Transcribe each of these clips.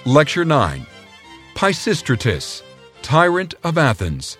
Lecture 9, Pisistratus, Tyrant of Athens.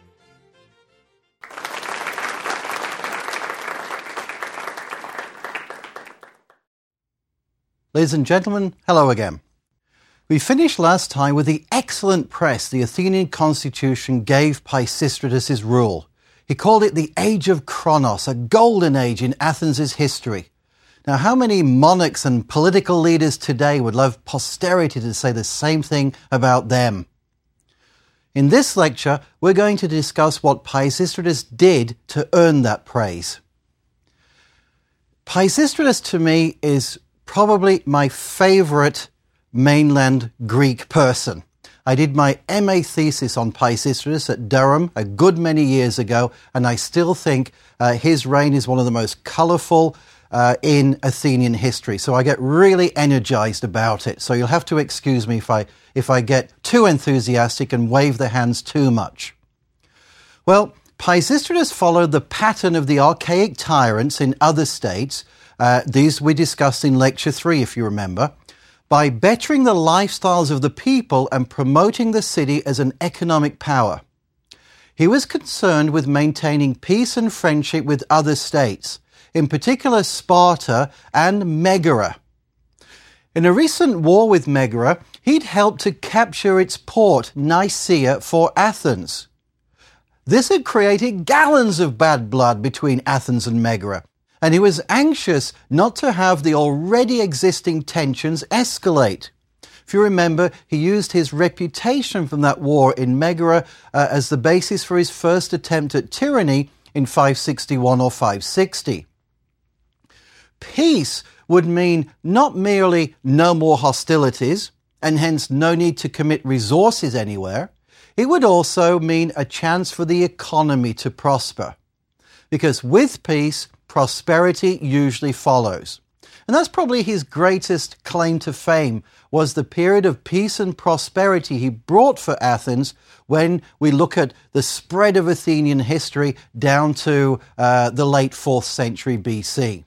Ladies and gentlemen, hello again. We finished last time with the excellent press the Athenian constitution gave Pisistratus' rule. He called it the Age of Kronos, a golden age in Athens' history. Now, how many monarchs and political leaders today would love posterity to say the same thing about them? In this lecture, we're going to discuss what Pisistratus did to earn that praise. Pisistratus, to me, is probably my favorite mainland Greek person. I did my MA thesis on Pisistratus at Durham a good many years ago, and I still think his reign is one of the most colourful in Athenian history. So I get really energized about it. So you'll have to excuse me if I get too enthusiastic and wave the hands too much. Well, Pisistratus followed the pattern of the archaic tyrants in other states. These we discussed in Lecture 3, if you remember, by bettering the lifestyles of the people and promoting the city as an economic power. He was concerned with maintaining peace and friendship with other states, in particular Sparta and Megara. In a recent war with Megara, he'd helped to capture its port, Nicaea, for Athens. This had created gallons of bad blood between Athens and Megara, and he was anxious not to have the already existing tensions escalate. If you remember, he used his reputation from that war in Megara as the basis for his first attempt at tyranny in 561 or 560. Peace would mean not merely no more hostilities, and hence no need to commit resources anywhere. It would also mean a chance for the economy to prosper. Because with peace, prosperity usually follows. And that's probably his greatest claim to fame, was the period of peace and prosperity he brought for Athens when we look at the spread of Athenian history down to the late 4th century BC.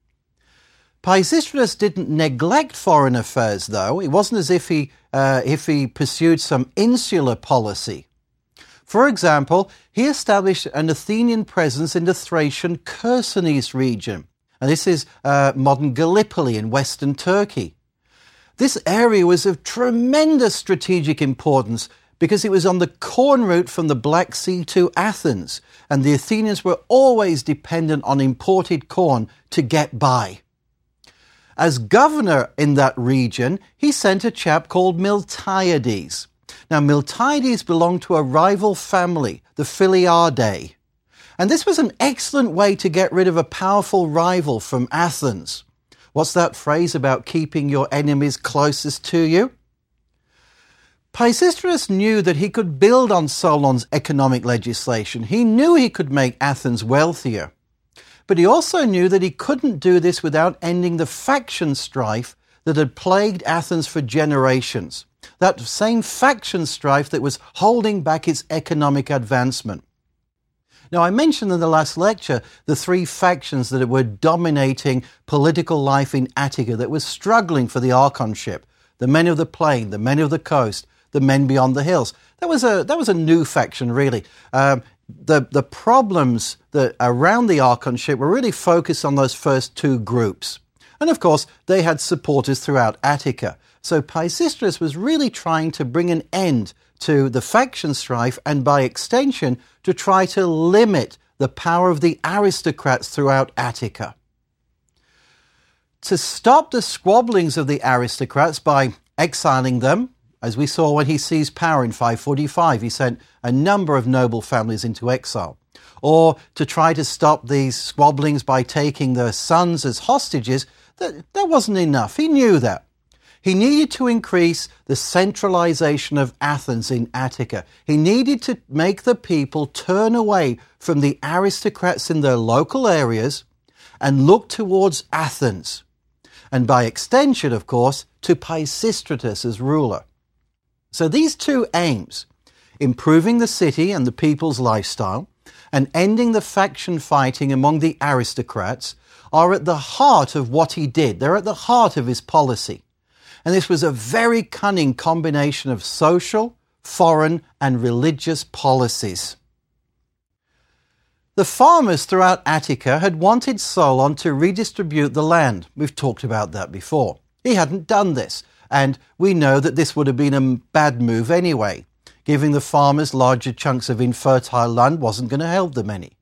Pisistratus didn't neglect foreign affairs, though. It wasn't as if he pursued some insular policy. For example, he established an Athenian presence in the Thracian Chersonese region, and this is modern Gallipoli in western Turkey. This area was of tremendous strategic importance because it was on the corn route from the Black Sea to Athens, and the Athenians were always dependent on imported corn to get by. As governor in that region, he sent a chap called Miltiades. Now, Miltiades belonged to a rival family, the Philiadae. And this was an excellent way to get rid of a powerful rival from Athens. What's that phrase about keeping your enemies closest to you? Pisistratus knew that he could build on Solon's economic legislation. He knew he could make Athens wealthier. But he also knew that he couldn't do this without ending the faction strife that had plagued Athens for generations. That same faction strife that was holding back its economic advancement. Now, I mentioned in the last lecture the three factions that were dominating political life in Attica that were struggling for the archonship. The men of the plain, the men of the coast, the men beyond the hills. That was a new faction, really. The problems that around the archonship were really focused on those first two groups. And of course, they had supporters throughout Attica. So Pisistratus was really trying to bring an end to the faction strife and by extension to try to limit the power of the aristocrats throughout Attica. To stop the squabblings of the aristocrats by exiling them, as we saw when he seized power in 545, he sent a number of noble families into exile. Or to try to stop these squabblings by taking their sons as hostages, that wasn't enough. He knew that. He needed to increase the centralization of Athens in Attica. He needed to make the people turn away from the aristocrats in their local areas and look towards Athens. And by extension, of course, to Pisistratus as ruler. So these two aims, improving the city and the people's lifestyle and ending the faction fighting among the aristocrats, are at the heart of what he did. They're at the heart of his policy. And this was a very cunning combination of social, foreign, and religious policies. The farmers throughout Attica had wanted Solon to redistribute the land. We've talked about that before. He hadn't done this, and we know that this would have been a bad move anyway. Giving the farmers larger chunks of infertile land wasn't going to help them any.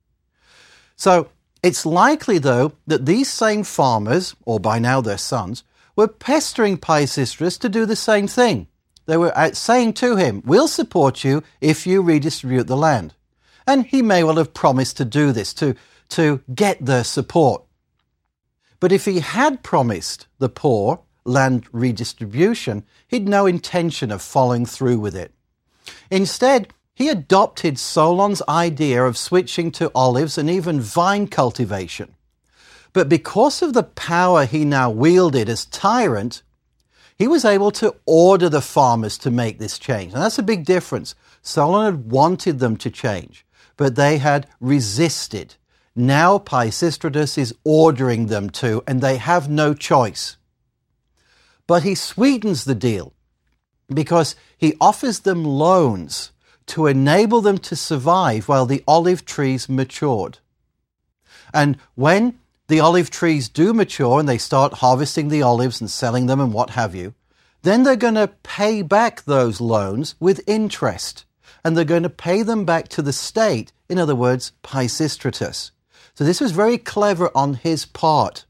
So it's likely, though, that these same farmers, or by now their sons, were pestering Pisistratus to do the same thing. They were saying to him, "We'll support you if you redistribute the land." And he may well have promised to do this, to get their support. But if he had promised the poor land redistribution, he'd no intention of following through with it. Instead, he adopted Solon's idea of switching to olives and even vine cultivation. But because of the power he now wielded as tyrant, he was able to order the farmers to make this change. And that's a big difference. Solon had wanted them to change, but they had resisted. Now Pisistratus is ordering them to, and they have no choice. But he sweetens the deal because he offers them loans to enable them to survive while the olive trees matured. And when the olive trees do mature and they start harvesting the olives and selling them and what have you, then they're going to pay back those loans with interest. And they're going to pay them back to the state, in other words, Pisistratus. So this was very clever on his part.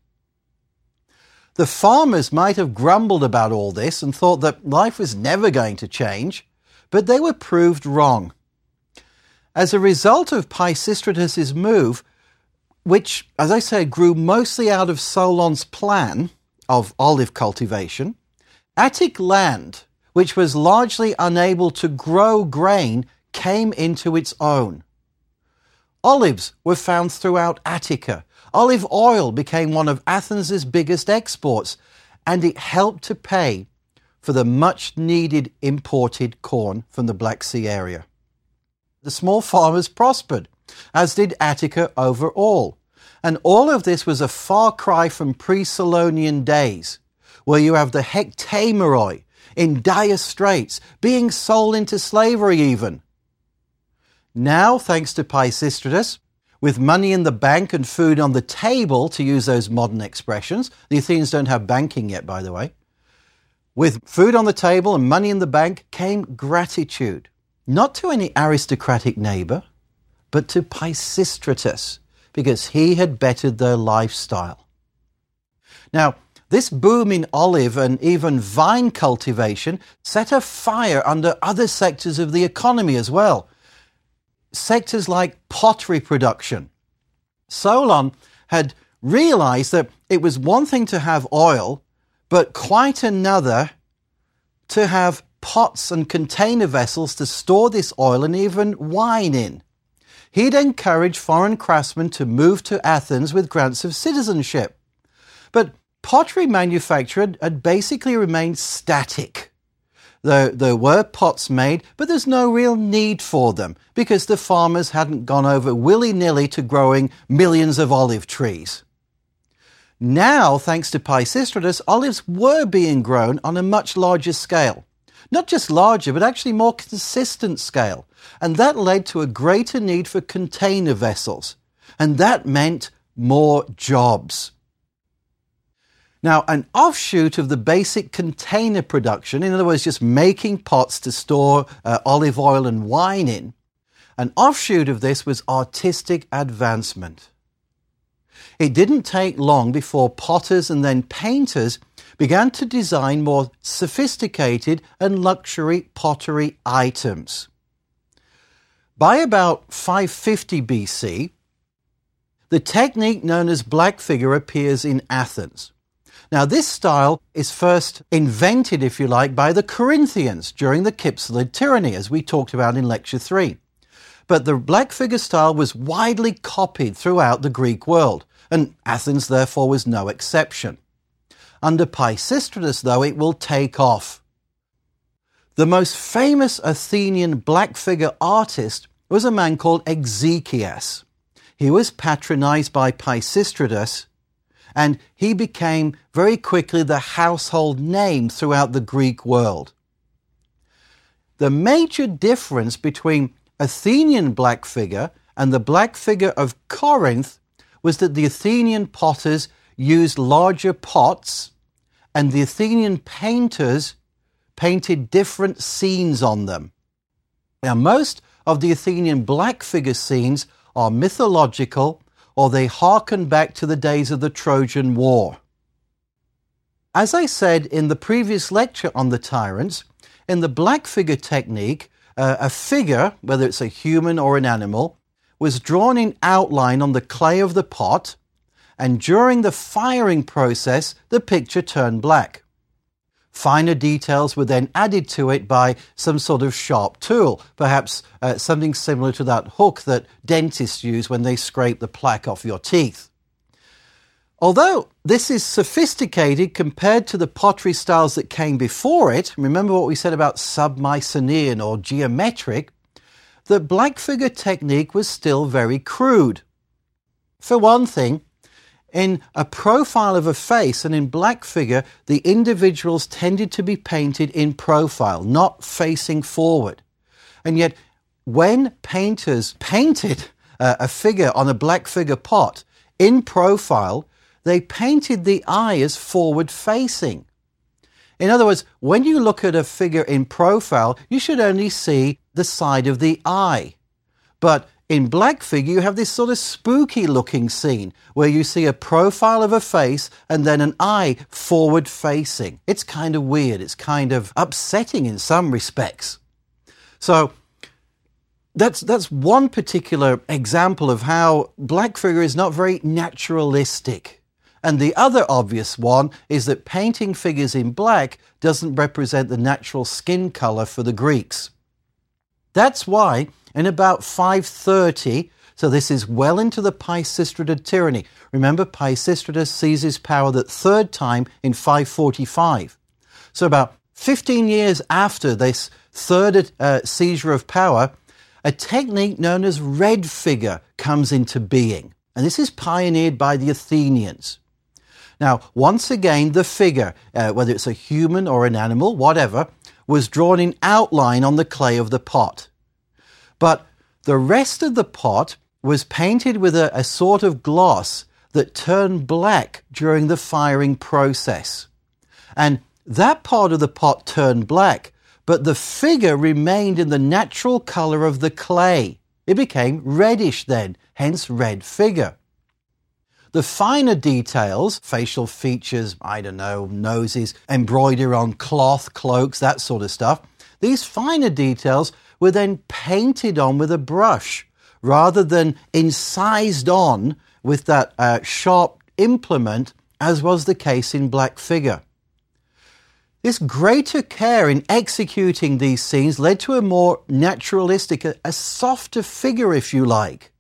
The farmers might have grumbled about all this and thought that life was never going to change, but they were proved wrong. As a result of Pisistratus' move, which, as I said, grew mostly out of Solon's plan of olive cultivation, Attic land, which was largely unable to grow grain, came into its own. Olives were found throughout Attica. Olive oil became one of Athens' biggest exports, and it helped to pay for the much-needed imported corn from the Black Sea area. The small farmers prospered, as did Attica overall. And all of this was a far cry from pre-Solonian days, where you have the hectameroi in dire straits, being sold into slavery even. Now, thanks to Pisistratus, with money in the bank and food on the table, to use those modern expressions, the Athenians don't have banking yet, by the way. With food on the table and money in the bank came gratitude, not to any aristocratic neighbor, but to Pisistratus, because he had bettered their lifestyle. Now, this boom in olive and even vine cultivation set a fire under other sectors of the economy as well. Sectors like pottery production. Solon had realized that it was one thing to have oil, but quite another to have pots and container vessels to store this oil and even wine in. He'd encourage foreign craftsmen to move to Athens with grants of citizenship. But pottery manufacture had basically remained static. There were pots made, but there's no real need for them because the farmers hadn't gone over willy-nilly to growing millions of olive trees. Now, thanks to Pisistratus, olives were being grown on a much larger scale. Not just larger, but actually more consistent scale. And that led to a greater need for container vessels. And that meant more jobs. Now, an offshoot of the basic container production, in other words, just making pots to store olive oil and wine in, an offshoot of this was artistic advancement. It didn't take long before potters and then painters began to design more sophisticated and luxury pottery items. By about 550 BC, the technique known as black figure appears in Athens. Now, this style is first invented, if you like, by the Corinthians during the Kypselid tyranny, as we talked about in Lecture 3. But the black figure style was widely copied throughout the Greek world, and Athens, therefore, was no exception. Under Pisistratus, though, it will take off. The most famous Athenian black figure artist was a man called Exekias. He was patronized by Pisistratus, and he became very quickly the household name throughout the Greek world. The major difference between Athenian black figure and the black figure of Corinth was that the Athenian potters used larger pots, and the Athenian painters painted different scenes on them. Now, most of the Athenian black figure scenes are mythological, or they harken back to the days of the Trojan War. As I said in the previous lecture on the tyrants, in the black figure technique, a figure, whether it's a human or an animal, was drawn in outline on the clay of the pot, and during the firing process, the picture turned black. Finer details were then added to it by some sort of sharp tool, perhaps something similar to that hook that dentists use when they scrape the plaque off your teeth. Although this is sophisticated compared to the pottery styles that came before it, remember what we said about sub-Mycenaean or geometric, the black figure technique was still very crude. For one thing, in a profile of a face and in black figure, the individuals tended to be painted in profile, not facing forward. And yet, when painters painted a figure on a black figure pot in profile, they painted the eye as forward-facing. In other words, when you look at a figure in profile, you should only see the side of the eye. But in black figure, you have this sort of spooky-looking scene where you see a profile of a face and then an eye forward-facing. It's kind of weird. It's kind of upsetting in some respects. So that's one particular example of how black figure is not very naturalistic. And the other obvious one is that painting figures in black doesn't represent the natural skin color for the Greeks. That's why in about 530, so this is well into the Pisistratid tyranny. Remember, Pisistratus seizes power the third time in 545. So about 15 years after this third seizure of power, a technique known as red figure comes into being. And this is pioneered by the Athenians. Now, once again, the figure, whether it's a human or an animal, whatever, was drawn in outline on the clay of the pot. But the rest of the pot was painted with a sort of gloss that turned black during the firing process. And that part of the pot turned black, but the figure remained in the natural color of the clay. It became reddish then, hence red figure. The finer details, facial features, noses, embroidery on cloth, cloaks, that sort of stuff, these finer details were then painted on with a brush rather than incised on with that sharp implement, as was the case in black figure. This greater care in executing these scenes led to a more naturalistic, a softer figure, if you like.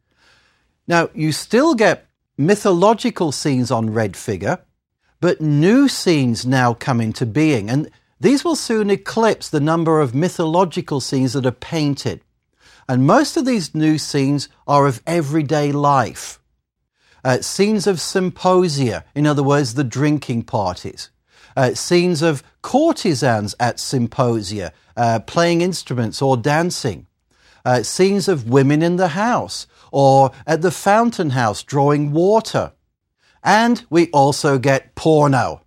Now, you still get mythological scenes on red figure, but new scenes now come into being, and these will soon eclipse the number of mythological scenes that are painted. And most of these new scenes are of everyday life. Scenes of symposia, in other words, the drinking parties. Scenes of courtesans at symposia, playing instruments or dancing. Scenes of women in the house, or at the fountain house drawing water. And we also get porno.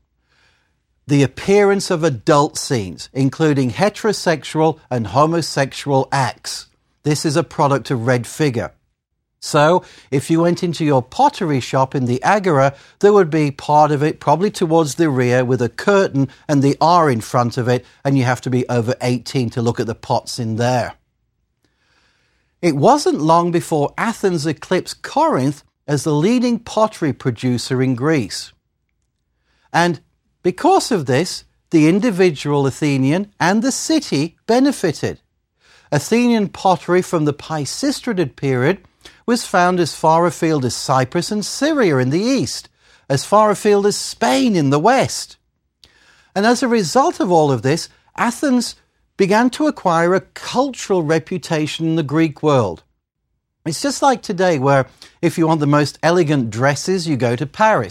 The appearance of adult scenes, including heterosexual and homosexual acts. This is a product of red figure. So, if you went into your pottery shop in the Agora, there would be part of it probably towards the rear with a curtain and the R in front of it, and you have to be over 18 to look at the pots in there. It wasn't long before Athens eclipsed Corinth as the leading pottery producer in Greece. And because of this, the individual Athenian and the city benefited. Athenian pottery from the Pisistratid period was found as far afield as Cyprus and Syria in the east, as far afield as Spain in the west. And as a result of all of this, Athens began to acquire a cultural reputation in the Greek world. It's just like today, where if you want the most elegant dresses, you go to Paris.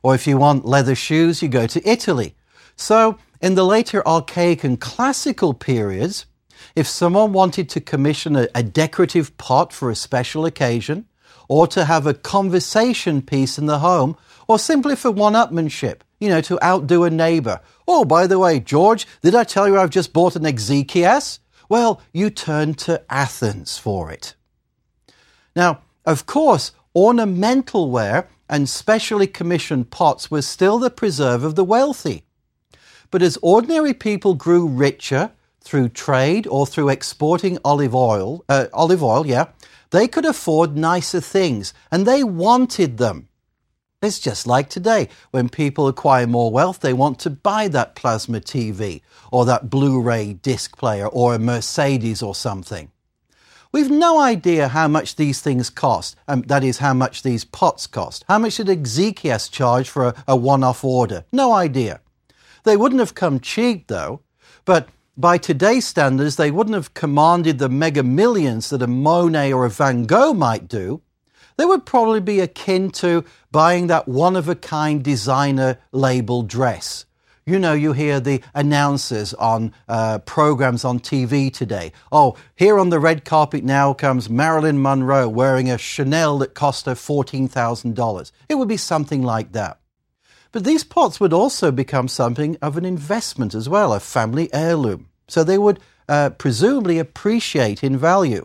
Or if you want leather shoes, you go to Italy. So, in the later archaic and classical periods, if someone wanted to commission a decorative pot for a special occasion, or to have a conversation piece in the home, or simply for one-upmanship, to outdo a neighbor. Oh, by the way, George, did I tell you I've just bought an Exekias? Well, you turn to Athens for it. Now, of course, ornamental ware and specially commissioned pots were still the preserve of the wealthy. But as ordinary people grew richer through trade or through exporting olive oil, they could afford nicer things, and they wanted them. It's just like today. When people acquire more wealth, they want to buy that plasma TV or that Blu-ray disc player or a Mercedes or something. We've no idea how much these things cost, that is, how much these pots cost. How much did Exekias charge for a one-off order? No idea. They wouldn't have come cheap, though, but by today's standards, they wouldn't have commanded the mega millions that a Monet or a Van Gogh might do. They would probably be akin to buying that one-of-a-kind designer label dress. You hear the announcers on programs on TV today. Oh, here on the red carpet now comes Marilyn Monroe wearing a Chanel that cost her $14,000. It would be something like that. But these pots would also become something of an investment as well, a family heirloom. So they would presumably appreciate in value.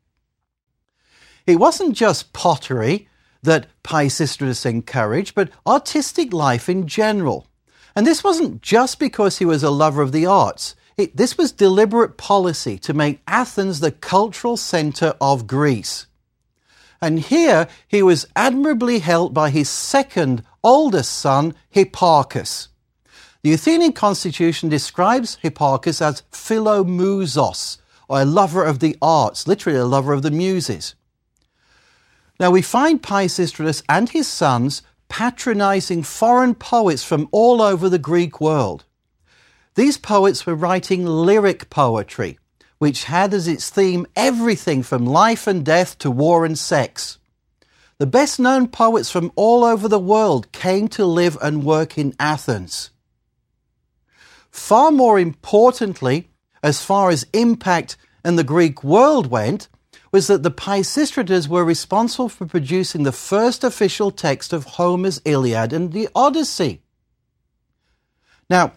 It wasn't just pottery that Pisistratus encouraged, but artistic life in general. And this wasn't just because he was a lover of the arts. This was deliberate policy to make Athens the cultural center of Greece. And here he was admirably helped by his second oldest son, Hipparchus. The Athenian constitution describes Hipparchus as philomusos, or a lover of the arts, literally a lover of the muses. Now we find Pisistratus and his sons patronizing foreign poets from all over the Greek world. These poets were writing lyric poetry, which had as its theme everything from life and death to war and sex. The best-known poets from all over the world came to live and work in Athens. Far more importantly, as far as impact in the Greek world went, was that the Pisistrates were responsible for producing the first official text of Homer's Iliad and the Odyssey. Now,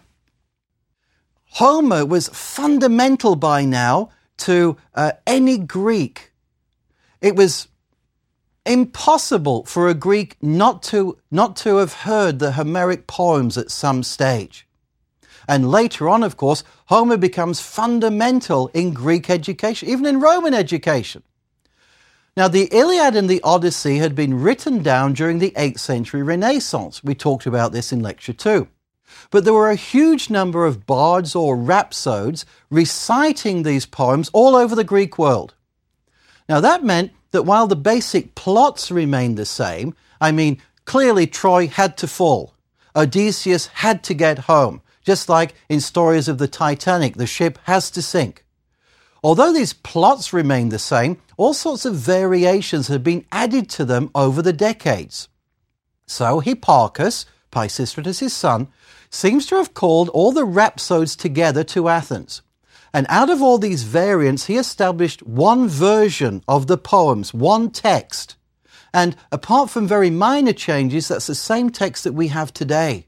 Homer was fundamental by now to any Greek. It was impossible for a Greek not to have heard the Homeric poems at some stage. And later on, of course, Homer becomes fundamental in Greek education, even in Roman education. Now, the Iliad and the Odyssey had been written down during the 8th century Renaissance. We talked about this in Lecture 2. But there were a huge number of bards or rhapsodes reciting these poems all over the Greek world. Now, that meant that while the basic plots remained the same, clearly Troy had to fall. Odysseus had to get home. Just like in stories of the Titanic, the ship has to sink. Although these plots remained the same, all sorts of variations have been added to them over the decades. So Hipparchus, Pisistratus' son, seems to have called all the rhapsodes together to Athens. And out of all these variants, he established one version of the poems, one text. And apart from very minor changes, that's the same text that we have today.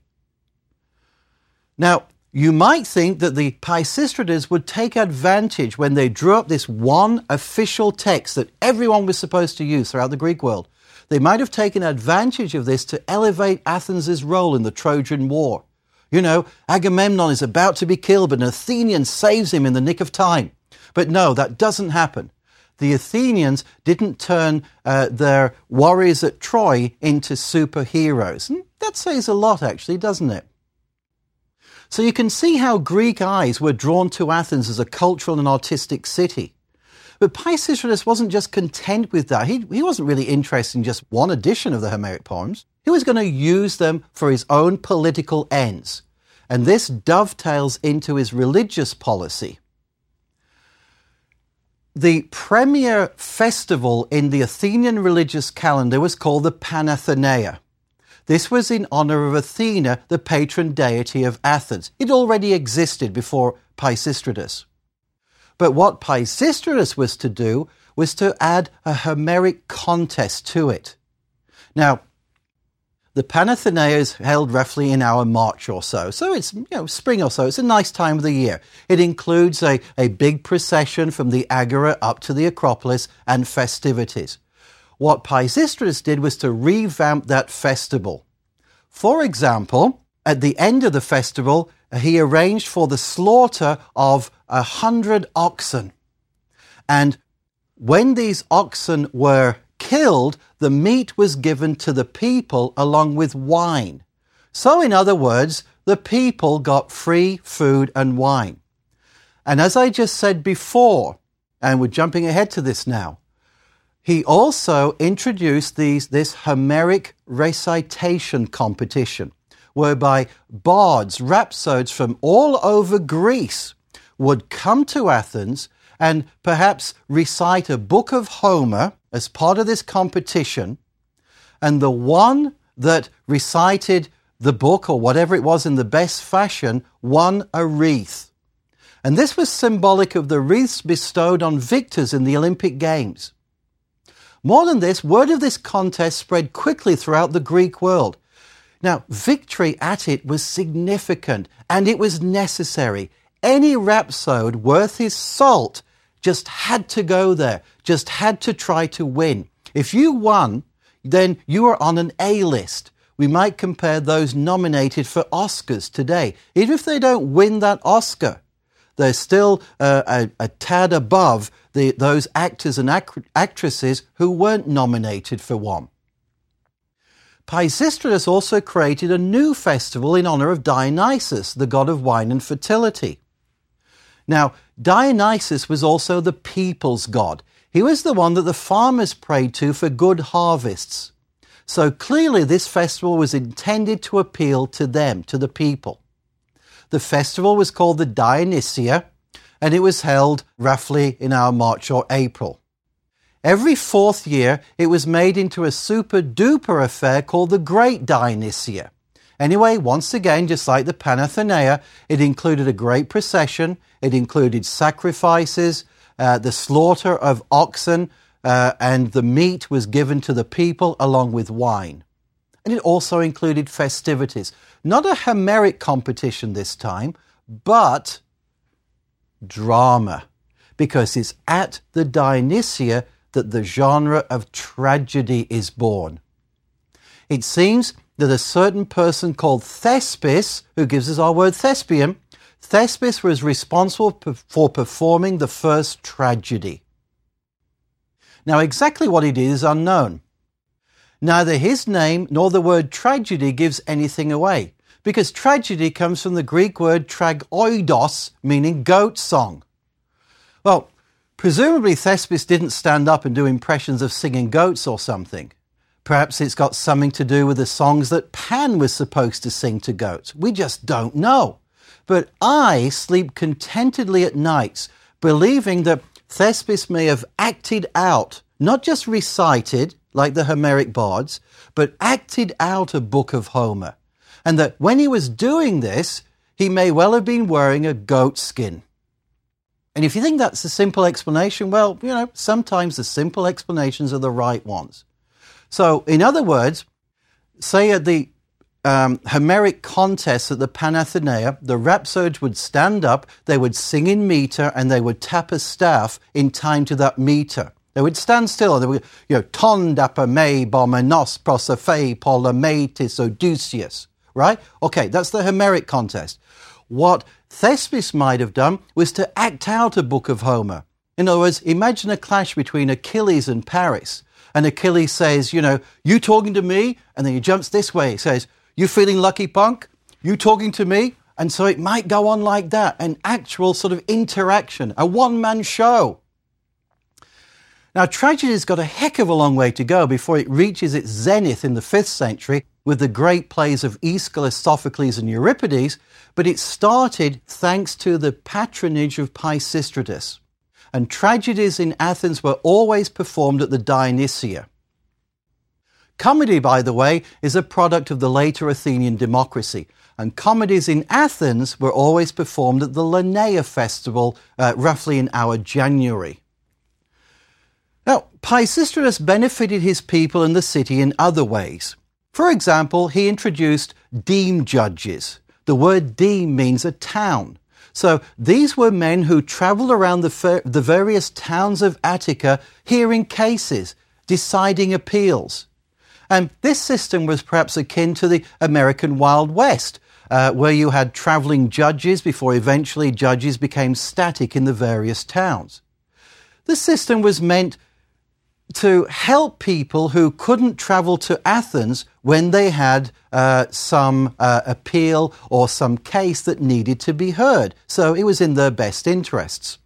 Now, you might think that the Pisistrates would take advantage when they drew up this one official text that everyone was supposed to use throughout the Greek world. They might have taken advantage of this to elevate Athens' role in the Trojan War. Agamemnon is about to be killed, but an Athenian saves him in the nick of time. But no, that doesn't happen. The Athenians didn't turn their warriors at Troy into superheroes. And that says a lot, actually, doesn't it? So you can see how Greek eyes were drawn to Athens as a cultural and artistic city. But Pisistratus wasn't just content with that. He wasn't really interested in just one edition of the Homeric poems. He was going to use them for his own political ends. And this dovetails into his religious policy. The premier festival in the Athenian religious calendar was called the Panathenaea. This was in honor of Athena, the patron deity of Athens. It already existed before Pisistratus. But what Pisistratus was to do was to add a Homeric contest to it. Now, the Panathenaea is held roughly in our March or so. So it's spring or so. It's a nice time of the year. It includes a big procession from the Agora up to the Acropolis and festivities. What Pisistratus did was to revamp that festival. For example, at the end of the festival, he arranged for the slaughter of 100 oxen. And when these oxen were killed, the meat was given to the people along with wine. So in other words, the people got free food and wine. And as I just said before, and we're jumping ahead to this now, he also introduced this Homeric recitation competition, whereby bards, rhapsodes from all over Greece would come to Athens and perhaps recite a book of Homer as part of this competition, and the one that recited the book or whatever it was in the best fashion won a wreath. And this was symbolic of the wreaths bestowed on victors in the Olympic Games. More than this, word of this contest spread quickly throughout the Greek world. Now, victory at it was significant, and it was necessary. Any rhapsode worth his salt just had to go there, just had to try to win. If you won, then you were on an A-list. We might compare those nominated for Oscars today. Even if they don't win that Oscar, they're still a tad above those actors and actresses who weren't nominated for one. Pisistratus also created a new festival in honor of Dionysus, the god of wine and fertility. Now, Dionysus was also the people's god. He was the one that the farmers prayed to for good harvests. So clearly this festival was intended to appeal to them, to the people. The festival was called the Dionysia, and it was held roughly in our March or April. Every fourth year, it was made into a super-duper affair called the Great Dionysia. Anyway, once again, just like the Panathenaea, it included a great procession, it included sacrifices, the slaughter of oxen, and the meat was given to the people along with wine. And it also included festivities. Not a Homeric competition this time, but drama. Because it's at the Dionysia that the genre of tragedy is born. It seems that a certain person called Thespis, who gives us our word thespian, Thespis was responsible for performing the first tragedy. Now, exactly what he did is unknown. Neither his name nor the word tragedy gives anything away, because tragedy comes from the Greek word tragoidos, meaning goat song. Well, presumably Thespis didn't stand up and do impressions of singing goats or something. Perhaps it's got something to do with the songs that Pan was supposed to sing to goats. We just don't know. But I sleep contentedly at nights, believing that Thespis may have acted out, not just recited, like the Homeric bards, but acted out a book of Homer. And that when he was doing this, he may well have been wearing a goat skin. And if you think that's a simple explanation, well, sometimes the simple explanations are the right ones. So, in other words, say at the Homeric contests at the Panathenaea, the rhapsodes would stand up, they would sing in meter, and they would tap a staff in time to that meter. They would stand still, and they would, ton dapa me bomenos prosophe polymetis odysseus, right? Okay, that's the Homeric contest. What Thespis might have done was to act out a book of Homer. In other words, imagine a clash between Achilles and Paris. And Achilles says, you talking to me? And then he jumps this way. He says, you feeling lucky, punk? You talking to me? And so it might go on like that, an actual sort of interaction, a one-man show. Now, tragedy's got a heck of a long way to go before it reaches its zenith in the 5th century with the great plays of Aeschylus, Sophocles, and Euripides, but it started thanks to the patronage of Pisistratus. And tragedies in Athens were always performed at the Dionysia. Comedy, by the way, is a product of the later Athenian democracy, and comedies in Athens were always performed at the Lenaea festival, roughly in our January. Now, Pisistratus benefited his people and the city in other ways. For example, he introduced deme judges. The word deme means a town. So these were men who travelled around the various towns of Attica hearing cases, deciding appeals. And this system was perhaps akin to the American Wild West, where you had travelling judges before eventually judges became static in the various towns. The system was meant to help people who couldn't travel to Athens when they had some appeal or some case that needed to be heard. So it was in their best interests.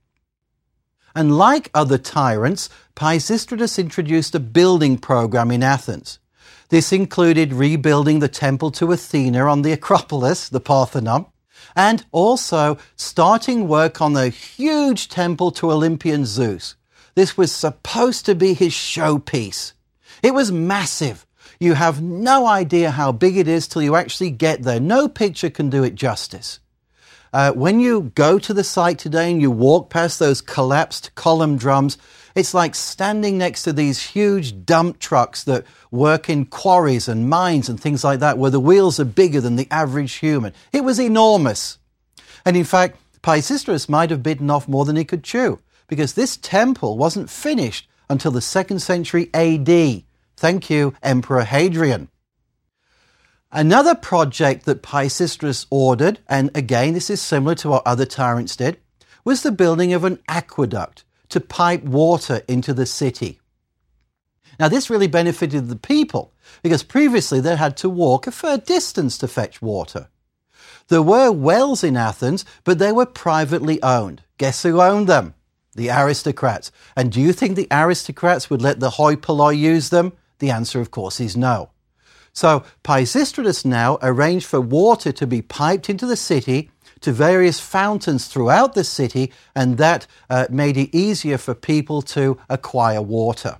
And like other tyrants, Pisistratus introduced a building program in Athens. This included rebuilding the temple to Athena on the Acropolis, the Parthenon, and also starting work on the huge temple to Olympian Zeus. This was supposed to be his showpiece. It was massive. You have no idea how big it is till you actually get there. No picture can do it justice. When you go to the site today and you walk past those collapsed column drums, it's like standing next to these huge dump trucks that work in quarries and mines and things like that, where the wheels are bigger than the average human. It was enormous. And in fact, Pisistratus might have bitten off more than he could chew, because this temple wasn't finished until the 2nd century AD. Thank you, Emperor Hadrian. Another project that Pisistratus ordered, and again this is similar to what other tyrants did, was the building of an aqueduct to pipe water into the city. Now this really benefited the people, because previously they had to walk a fair distance to fetch water. There were wells in Athens, but they were privately owned. Guess who owned them? The aristocrats. And do you think the aristocrats would let the hoi polloi use them? The answer, of course, is no. So Pisistratus now arranged for water to be piped into the city to various fountains throughout the city, and that made it easier for people to acquire water.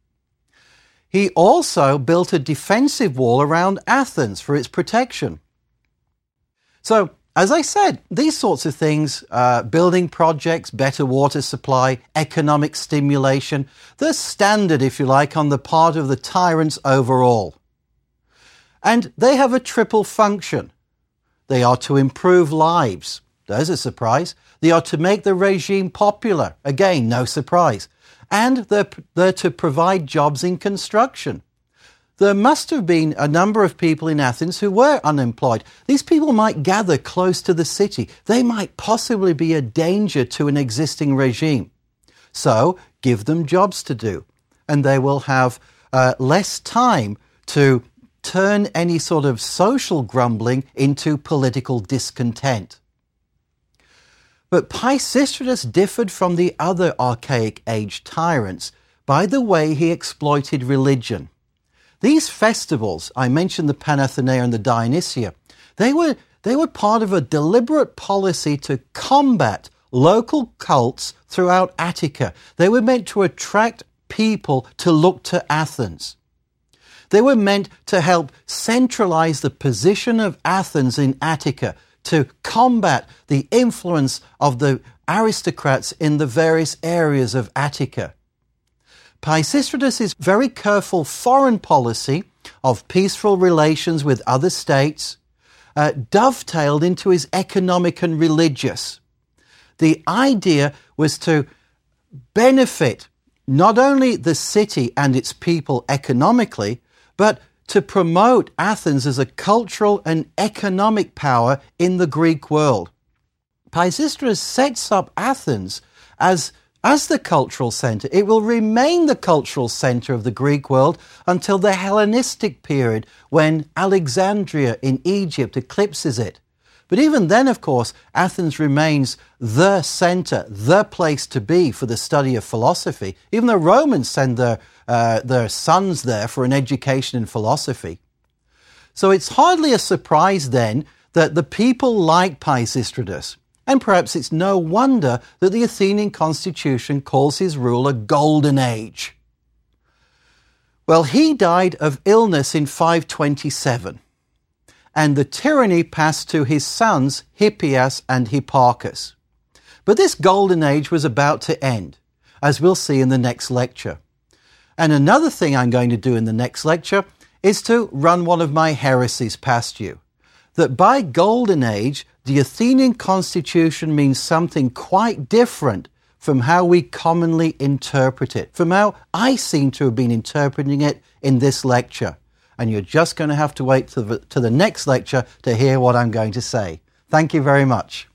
He also built a defensive wall around Athens for its protection. So, as I said, these sorts of things, building projects, better water supply, economic stimulation, they're standard, if you like, on the part of the tyrants overall. And they have a triple function. They are to improve lives. There's a surprise. They are to make the regime popular. Again, no surprise. And they're to provide jobs in construction. There must have been a number of people in Athens who were unemployed. These people might gather close to the city. They might possibly be a danger to an existing regime. So give them jobs to do, and they will have less time to turn any sort of social grumbling into political discontent. But Pisistratus differed from the other archaic age tyrants by the way he exploited religion. These festivals, I mentioned the Panathenaea and the Dionysia, they were part of a deliberate policy to combat local cults throughout Attica. They were meant to attract people to look to Athens. They were meant to help centralize the position of Athens in Attica, to combat the influence of the aristocrats in the various areas of Attica. Pisistratus' very careful foreign policy of peaceful relations with other states dovetailed into his economic and religious. The idea was to benefit not only the city and its people economically, but to promote Athens as a cultural and economic power in the Greek world. Pisistratus sets up Athens as the cultural center. It will remain the cultural center of the Greek world until the Hellenistic period, when Alexandria in Egypt eclipses it. But even then, of course, Athens remains the center, the place to be for the study of philosophy. Even the Romans send their sons there for an education in philosophy. So it's hardly a surprise then that the people like Pisistratus. And perhaps it's no wonder that the Athenian constitution calls his rule a golden age. Well, he died of illness in 527, and the tyranny passed to his sons Hippias and Hipparchus. But this golden age was about to end, as we'll see in the next lecture. And another thing I'm going to do in the next lecture is to run one of my heresies past you. That by golden age, the Athenian constitution means something quite different from how we commonly interpret it, from how I seem to have been interpreting it in this lecture. And you're just going to have to wait to the next lecture to hear what I'm going to say. Thank you very much.